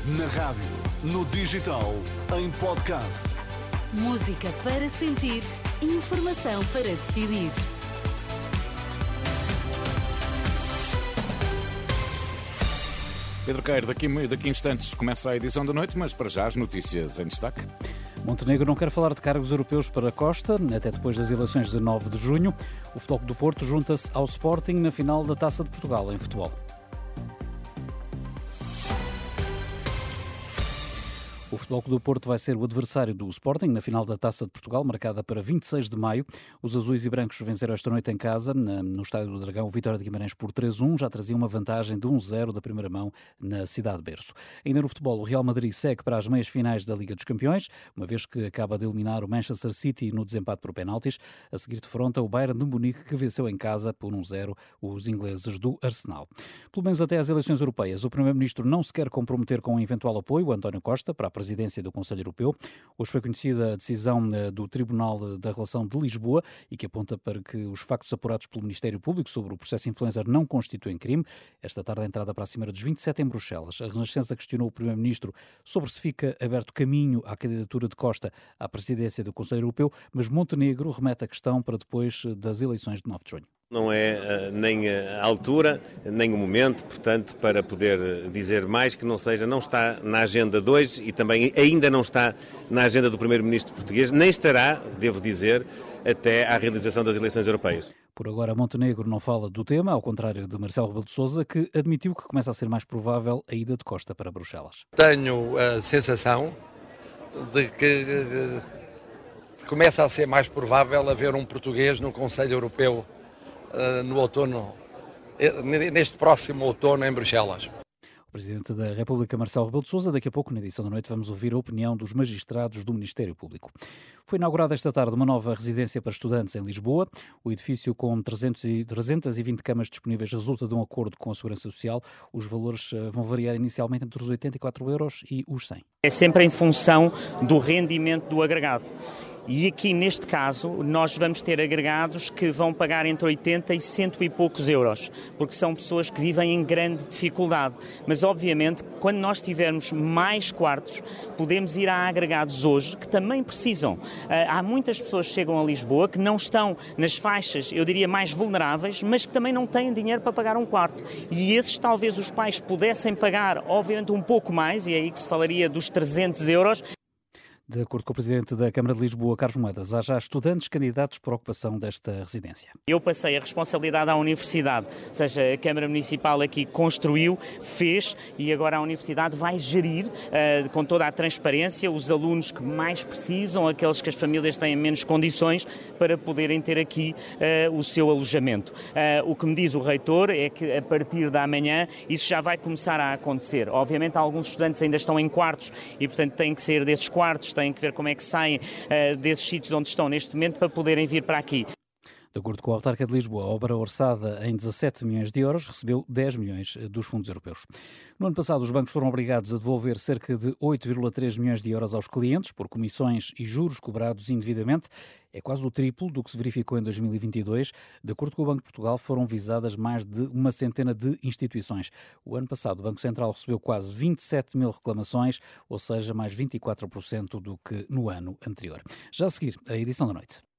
Na rádio, no digital, em podcast. Música para sentir, informação para decidir. Pedro Queiro, daqui a instantes começa a edição da noite, mas para já as notícias em destaque. Montenegro não quer falar de cargos europeus para Costa, até depois das eleições de 9 de junho. O Futebol Clube do Porto junta-se ao Sporting na final da Taça de Portugal em futebol. O Futebol Clube do Porto vai ser o adversário do Sporting na final da Taça de Portugal, marcada para 26 de maio. Os azuis e brancos venceram esta noite em casa, no Estádio do Dragão, Vitória de Guimarães por 3-1. Já trazia uma vantagem de 1-0 da primeira mão na cidade de berço. Ainda no futebol, o Real Madrid segue para as meias finais da Liga dos Campeões, uma vez que acaba de eliminar o Manchester City no desempate por penaltis. A seguir defronta o Bayern de Munique, que venceu em casa por 1-0 os ingleses do Arsenal. Pelo menos até às eleições europeias, o Primeiro-Ministro não se quer comprometer com um eventual apoio, António Costa, para a presidência do Conselho Europeu. Hoje foi conhecida a decisão do Tribunal da Relação de Lisboa e que aponta para que os factos apurados pelo Ministério Público sobre o processo influencer não constituem crime. Esta tarde a entrada para a Cimeira dos 27 em Bruxelas. A Renascença questionou o Primeiro-Ministro sobre se fica aberto caminho à candidatura de Costa à presidência do Conselho Europeu, mas Montenegro remete a questão para depois das eleições de 9 de junho. Não é nem a altura, nem o momento, portanto, para poder dizer mais que não está na agenda de hoje e também ainda não está na agenda do Primeiro-Ministro português, nem estará, devo dizer, até à realização das eleições europeias. Por agora, Montenegro não fala do tema, ao contrário de Marcelo Rebelo de Sousa, que admitiu que começa a ser mais provável a ida de Costa para Bruxelas. Tenho a sensação de que começa a ser mais provável haver um português no Conselho Europeu no outono, neste próximo outono em Bruxelas. O Presidente da República, Marcelo Rebelo de Sousa. Daqui a pouco, na edição da noite, vamos ouvir a opinião dos magistrados do Ministério Público. Foi inaugurada esta tarde uma nova residência para estudantes em Lisboa. O edifício, com 320 camas disponíveis, resulta de um acordo com a Segurança Social. Os valores vão variar inicialmente entre os 84 euros e os 100. É sempre em função do rendimento do agregado. E aqui, neste caso, nós vamos ter agregados que vão pagar entre 80 e 100 e poucos euros, porque são pessoas que vivem em grande dificuldade. Mas, obviamente, quando nós tivermos mais quartos, podemos ir a agregados hoje que também precisam. Há muitas pessoas que chegam a Lisboa que não estão nas faixas, eu diria, mais vulneráveis, mas que também não têm dinheiro para pagar um quarto. E esses talvez os pais pudessem pagar, obviamente, um pouco mais, e é aí que se falaria dos 300 euros. De acordo com o Presidente da Câmara de Lisboa, Carlos Moedas, há já estudantes candidatos para a ocupação desta residência. Eu passei a responsabilidade à Universidade, ou seja, a Câmara Municipal aqui construiu, fez e agora a Universidade vai gerir com toda a transparência os alunos que mais precisam, aqueles que as famílias têm menos condições para poderem ter aqui o seu alojamento. O que me diz o Reitor é que a partir da manhã isso já vai começar a acontecer. Obviamente alguns estudantes ainda estão em quartos e, portanto, têm que sair desses quartos, têm que ver como é que saem desses sítios onde estão neste momento para poderem vir para aqui. De acordo com a Autarca de Lisboa, a obra orçada em 17 milhões de euros recebeu 10 milhões dos fundos europeus. No ano passado, os bancos foram obrigados a devolver cerca de 8,3 milhões de euros aos clientes por comissões e juros cobrados indevidamente. É quase o triplo do que se verificou em 2022. De acordo com o Banco de Portugal, foram visadas mais de uma centena de instituições. O ano passado, o Banco Central recebeu quase 27 mil reclamações, ou seja, mais 24% do que no ano anterior. Já a seguir, a edição da noite.